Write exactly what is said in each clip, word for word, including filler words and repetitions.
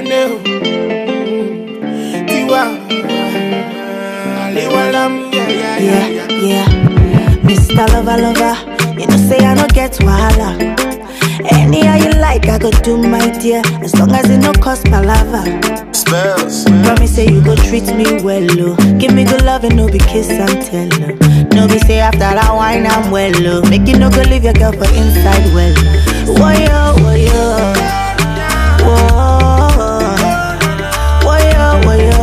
Nene, Tiwa, Aliwalam, yeah, yeah, yeah, yeah. Mister Lover, lover, you know say I don't get wahala. Any how you like, I go do my dear, as long as it no cost palava. Spells. Promise say you go treat me well, oh. Give me good love and no be kiss and tell, oh. No be say after that wine I'm well, oh. Make you no go leave your girl for inside well. Woyo, woyo, woah, woyo, woyo,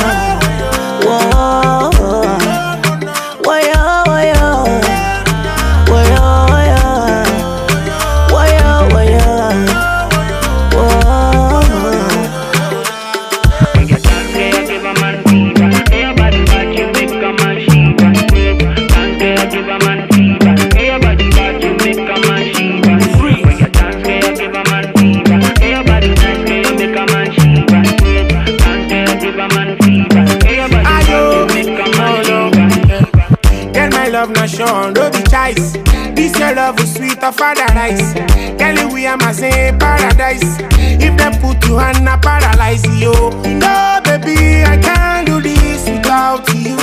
woah, woyo, woyo, woyo, woyo, woyo, woah. When you dance, girl, give a man fever. Hey, your body bad, you make a man shiver. Dance, girl, give a man fever. Hey, your body bad, you make a man shiver. When you dance, girl, give a man fever. Hey, your body nice, girl, you make a man shiver. Dance, girl, give a man fever. Hey, your body bad, you make a man shiver. Girl, my love not shown, don't be choice. This your love is sweet of paradise. Girl, we are my same paradise. If they put you on a paralyze you. No, baby, I can't do this without you.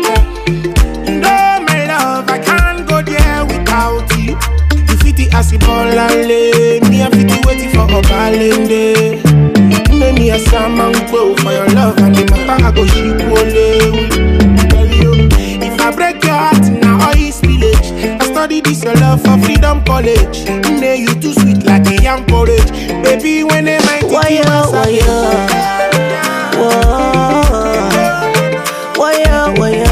No, my love, I can't go there without you. You fit the acid ball and lay. Me, I fit the waiting for a balance. Make me a salmon go for your love, and the matter I go ship only. Tell you, if I break your heart now, all is village. I study this your love for Freedom College. Nay, you too sweet like a young porridge. Baby, when they might Woyo, woyo, woah, woyo, woyo,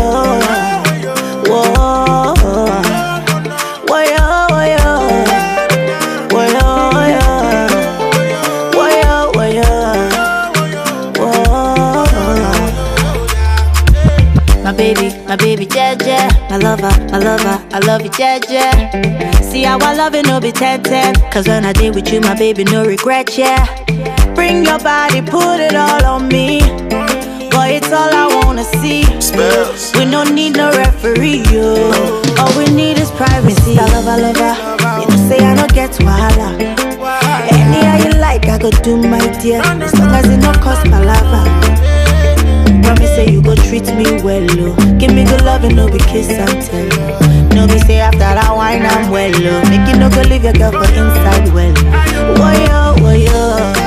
woah, woyo, woyo, woyo, woyo, woyo, woah. My baby, my baby, Jeje, my lover, my lover, I love you, Jeje. See how I love it, no be ten ten. Cause when I did with you, my baby, no regret, yeah. Bring your body, put it all on me. Boy, it's all I wanna see. Spells. We don't need no referee, yo. All we need is privacy. I love, I love her. You know, say I don't get wahala. Any how you like, I go do my dear. As long as it no cost palava. Promise say you go treat me well, oh. Give me good love and no be kiss and tell. No be say after that wine I'm well, oh. Make you no go leave your girl for inside well. Woyo, woyo.